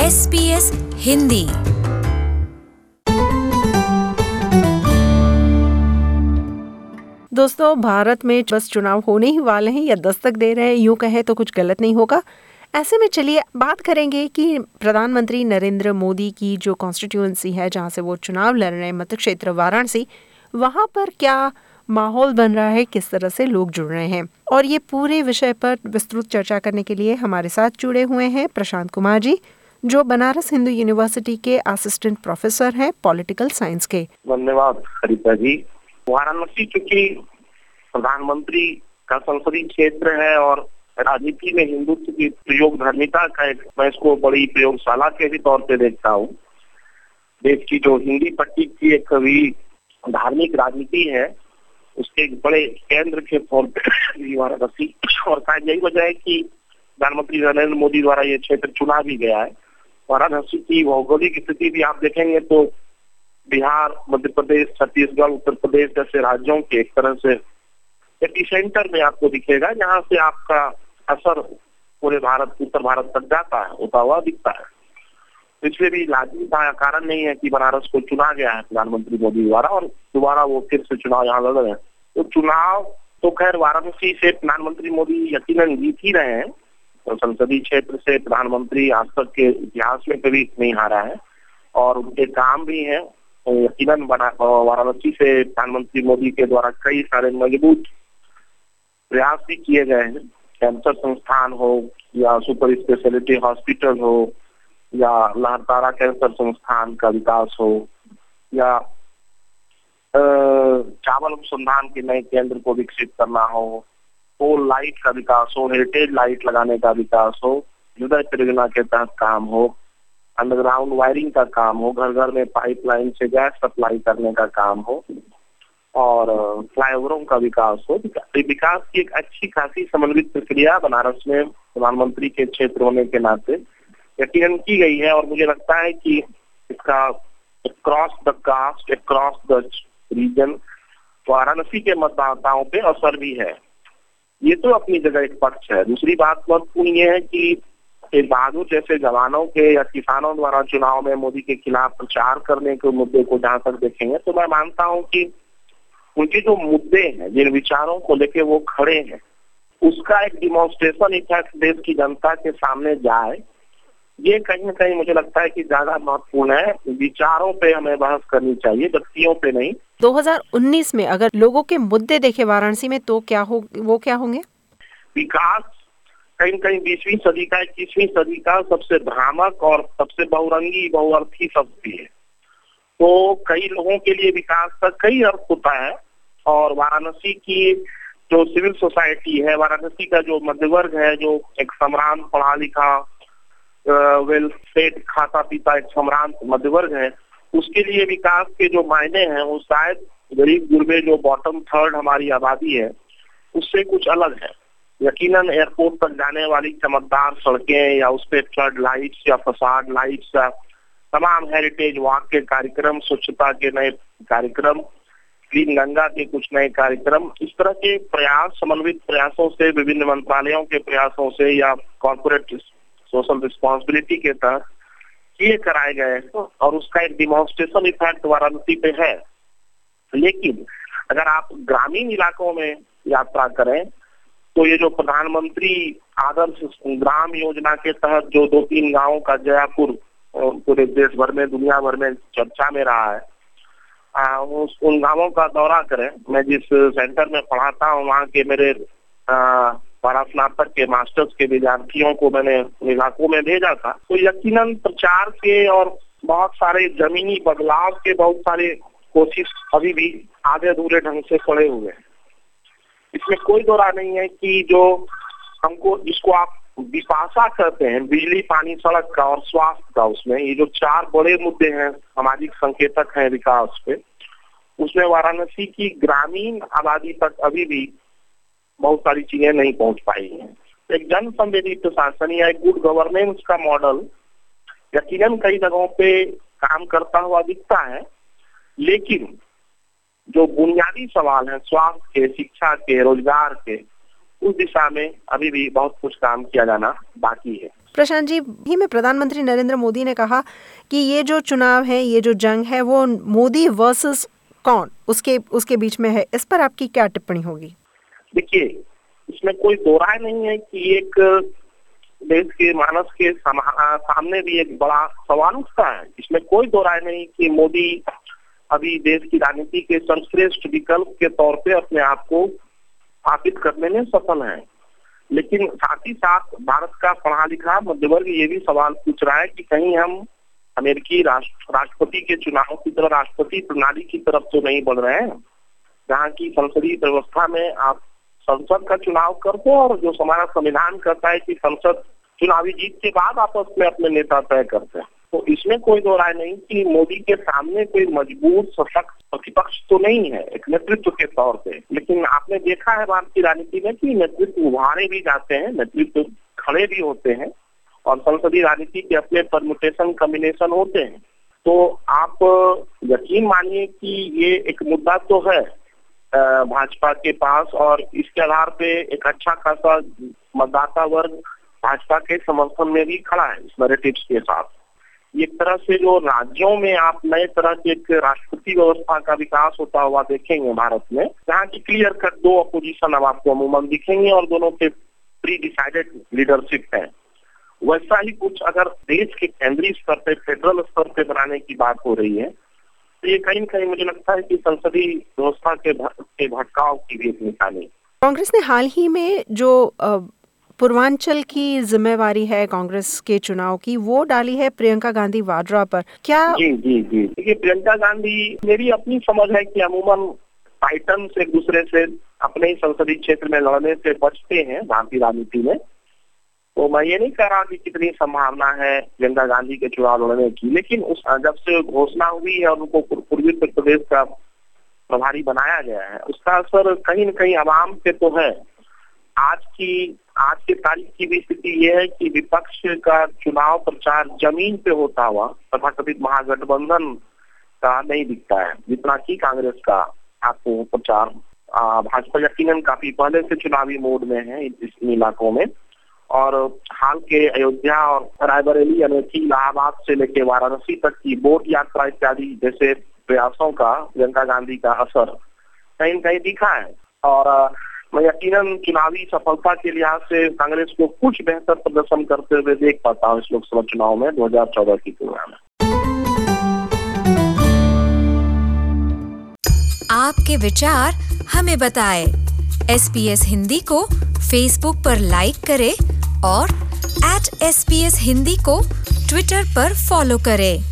SBS Hindi. दोस्तों, भारत में बस चुनाव होने ही वाले हैं या दस्तक दे रहे हैं, यूं कहें तो कुछ गलत नहीं होगा। ऐसे में चलिए बात करेंगे कि प्रधानमंत्री नरेंद्र मोदी की जो कॉन्स्टिट्यूएंसी है, जहां से वो चुनाव लड़ रहे हैं, मत क्षेत्र वाराणसी, वहां पर क्या माहौल बन रहा है, किस तरह से लोग जुड़ रहे हैं। और ये पूरे विषय पर विस्तृत चर्चा करने के लिए हमारे साथ जुड़े हुए हैं प्रशांत कुमार जी, जो बनारस हिंदू यूनिवर्सिटी के असिस्टेंट प्रोफेसर हैं पॉलिटिकल साइंस के। धन्यवाद हरिता जी। वाराणसी चूंकि प्रधानमंत्री का संसदीय क्षेत्र है और राजनीति में हिंदुत्व की प्रयोगधर्मिता का मैं इसको बड़ी प्रयोगशाला के भी तौर पे देखता हूँ। देश की जो हिंदी पट्टी की एक कभी धार्मिक राजनीति है, उसके एक बड़े केंद्र के तौर पर वाराणसी, और शायद यही वजह है कि प्रधानमंत्री नरेंद्र मोदी द्वारा ये क्षेत्र चुना भी गया है। वाराणसी की भौगोलिक स्थिति भी आप देखेंगे तो बिहार, मध्य प्रदेश, छत्तीसगढ़, उत्तर प्रदेश जैसे राज्यों के एक तरह से एपिसेंटर में आपको दिखेगा, जहां से आपका असर पूरे भारत, उत्तर भारत तक जाता है, होता हुआ दिखता है। इसलिए भी लाजिमी कारण नहीं है कि बनारस को चुना गया है प्रधानमंत्री मोदी द्वारा और दोबारा वो फिर से चुनाव यहाँ लड़ रहे हैं। तो चुनाव तो खैर वाराणसी से प्रधानमंत्री मोदी यकीनन जीत ही रहे हैं। तो संसदीय क्षेत्र से प्रधानमंत्री आज तक के इतिहास में कभी नहीं हारा है और उनके काम भी हैं। यकीनन वाराणसी से प्रधानमंत्री मोदी के द्वारा कई सारे मजबूत प्रयास भी किए गए हैं। कैंसर संस्थान हो या सुपर स्पेशलिटी हॉस्पिटल हो या लहरतारा कैंसर संस्थान का विकास हो या चावल अनुसंधान के नए केंद्र को विकसित करना हो, पोल लाइट का विकास हो, हेरिटेज लाइट लगाने का विकास हो, हृदय परियोजना के तहत काम हो, अंडरग्राउंड वायरिंग का काम हो, घर घर में पाइपलाइन से गैस सप्लाई करने का काम हो और फ्लाईओवरों का विकास हो। विकास की एक अच्छी खासी समन्वित प्रक्रिया बनारस में प्रधानमंत्री के क्षेत्र होने के नाते यकीनन की गई है और मुझे लगता है कि इसका across the caste, across the region Varanasi के मतदाताओं पे असर भी है। ये तो अपनी जगह एक पक्ष है। दूसरी बात महत्वपूर्ण ये है कि तेज बहादुर जैसे जवानों के या किसानों द्वारा चुनाव में मोदी के खिलाफ प्रचार करने के मुद्दे को जहां तक देखेंगे तो मैं मानता हूं कि उनके जो मुद्दे हैं, जिन विचारों को लेके वो खड़े हैं, उसका एक डिमॉन्स्ट्रेशन इफेक्ट देश की जनता के सामने जाए, ये कहीं न कहीं मुझे लगता है कि ज्यादा महत्वपूर्ण है। विचारों पे हमें बहस करनी चाहिए, व्यक्तियों पे नहीं। 2019 में अगर लोगों के मुद्दे देखे वाराणसी में तो वो क्या होंगे? विकास कहीं न कहीं 20वीं सदी का, 21वीं सदी का सबसे भ्रामक और सबसे बहुरंगी, बहुअर्थी शब्द भी है। तो कई लोगों के लिए विकास का कई अर्थ होता है और वाराणसी की जो सिविल सोसाइटी है, वाराणसी का जो मध्यवर्ग है, जो एक सम्रांत पढ़ा लिखा वेल सेट खाता पीता एक सम्रांत मध्यवर्ग है, उसके लिए विकास के जो मायने हैं वो शायद गरीब गुरबे जो बॉटम थर्ड हमारी आबादी है उससे कुछ अलग है। यकीनन एयरपोर्ट तक जाने वाली चमकदार सड़कें या उस पे फ्लड लाइट्स या फसाड लाइट्स या तमाम हेरिटेज वॉक के कार्यक्रम, स्वच्छता के नए कार्यक्रम, क्लीन गंगा के कुछ नए कार्यक्रम, इस तरह के प्रयास, समन्वित प्रयासों से, विभिन्न मंत्रालयों के प्रयासों से या कॉर्पोरेट सोशल रिस्पॉन्सिबिलिटी के तहत ये कराए गए और उसका एक डिमॉन्स्ट्रेशन इफेक्ट वाराणसी पे है। लेकिन अगर आप ग्रामीण इलाकों में यात्रा करें तो ये जो प्रधानमंत्री आदर्श ग्राम योजना के तहत जो 2-3 गांवों का जयापुर पूरे देश भर में, दुनिया भर में चर्चा में रहा है, उन गांवों का दौरा करें। मैं जिस सेंटर में पढ़ाता हूँ वहाँ के मेरे स्नातक के मास्टर्स के विद्यार्थियों को मैंने इलाकों में भेजा था, तो यकीनन प्रचार के और बहुत सारे जमीनी बदलाव के बहुत सारे कोशिश अभी भी आधे अधूरे ढंग से पड़े हुए हैं। इसमें कोई दो राय नहीं है कि जो हमको, जिसको आप विपाशा कहते हैं, बिजली, पानी, सड़क का और स्वास्थ्य का, उसमें ये जो 4 बड़े मुद्दे हैं, सामाजिक संकेतक हैं विकास पे, उसमें वाराणसी की ग्रामीण आबादी तक अभी भी बहुत सारी चीजें नहीं पहुंच पाई हैं। एक जन संवेदी प्रशासन या एक गुड गवर्नेंस का मॉडल यकीनन कई जगहों पे काम करता हुआ दिखता है, लेकिन जो बुनियादी सवाल है स्वास्थ्य के, शिक्षा के, रोजगार के, उस दिशा में अभी भी बहुत कुछ काम किया जाना बाकी है। प्रशांत जी, ही में प्रधानमंत्री नरेंद्र मोदी ने कहा कि ये जो चुनाव है, ये जो जंग है, वो मोदी वर्सेस कौन उसके बीच में है। इस पर आपकी क्या टिप्पणी होगी? देखिए, इसमें कोई दो राय नहीं है कि एक देश के मानस के सामने भी एक बड़ा सवाल उठता है। इसमें कोई दो राय नहीं कि मोदी अभी देश की राजनीति के सर्वश्रेष्ठ विकल्प के तौर पे अपने आप को स्थापित करने में सफल है। लेकिन साथ ही साथ भारत का पढ़ा लिखा मध्य वर्ग ये भी सवाल पूछ रहा है कि कहीं हम अमेरिकी राष्ट्रपति के चुनाव की तरह राष्ट्रपति प्रणाली की तरफ तो नहीं बढ़ रहे हैं, जहाँ की संसदीय व्यवस्था में आप संसद का चुनाव करते हैं और जो हमारा संविधान कहता है कि संसद चुनावी जीत के बाद आपस में अपने नेता तय करते हैं। तो इसमें कोई दो राय नहीं कि मोदी के सामने कोई मजबूत सशक्त प्रतिपक्ष तो नहीं है एक नेतृत्व के तौर पे। लेकिन आपने देखा है भारतीय राजनीति में कि नेतृत्व उभारे भी जाते हैं, नेतृत्व खड़े भी होते हैं और संसदीय राजनीति के अपने परम्यूटेशन कॉम्बिनेशन होते हैं। तो आप यकीन मानिए कि ये एक मुद्दा तो है भाजपा के पास और इसके आधार पे एक अच्छा खासा मतदाता वर्ग भाजपा के समर्थन में भी खड़ा है इस नैरेटिव्स के साथ। एक तरह से जो राज्यों में आप नए तरह की एक राष्ट्रपति व्यवस्था का विकास होता हुआ देखेंगे भारत में, जहाँ की क्लियर कट दो अपोजिशन अब आपको अमूमन दिखेंगे और दोनों के प्री डिसाइडेड लीडरशिप है। वैसा ही कुछ अगर देश के केंद्रीय स्तर पे फेडरल स्तर पे बनाने की बात हो रही है तो ये कहीं न कहीं मुझे लगता है कि संसदीय व्यवस्था के भटकाव की भी एक निशानी। कांग्रेस ने हाल ही में जो पूर्वांचल की जिम्मेवारी है कांग्रेस के चुनाव की, वो डाली है प्रियंका गांधी वाड्रा पर। क्या? जी जी जी, देखिए प्रियंका गांधी, मेरी अपनी समझ है कि अमूमन टाइटन्स एक दूसरे से अपने ही संसदीय क्षेत्र में लड़ने से बचते हैं भारतीय राजनीति में। तो मैं ये नहीं कह रहा कि कितनी संभावना है प्रियंका गांधी के चुनाव लड़ने की, लेकिन उस जब से घोषणा हुई है और उनको पूर्वी उत्तर प्रदेश का प्रभारी बनाया गया है, उसका असर कहीं न कहीं आवाम पे तो है। आज की तारीख की भी स्थिति ये है कि विपक्ष का चुनाव प्रचार जमीन पे होता हुआ तथाकथित महागठबंधन का नहीं दिखता है जितना कि कांग्रेस का आपको प्रचार। भाजपा यकीनन काफी पहले से चुनावी मोड में है इन इलाकों में और हाल के अयोध्या और रायबरेली, अमेठी, इलाहाबाद से लेकर वाराणसी तक की बोट यात्रा इत्यादि जैसे प्रयासों का प्रियंका गांधी का असर कहीं न कहीं दिखा है। और मैं यकीनन चुनावी सफलता के लिहाज से कांग्रेस को कुछ बेहतर प्रदर्शन करते हुए देख पाता हूँ इस लोकसभा चुनाव में 2014 की तुलना में। आपके विचार हमें बताएं। SBS हिंदी को फेसबुक पर लाइक करें और @SBS हिंदी को ट्विटर पर फॉलो करें।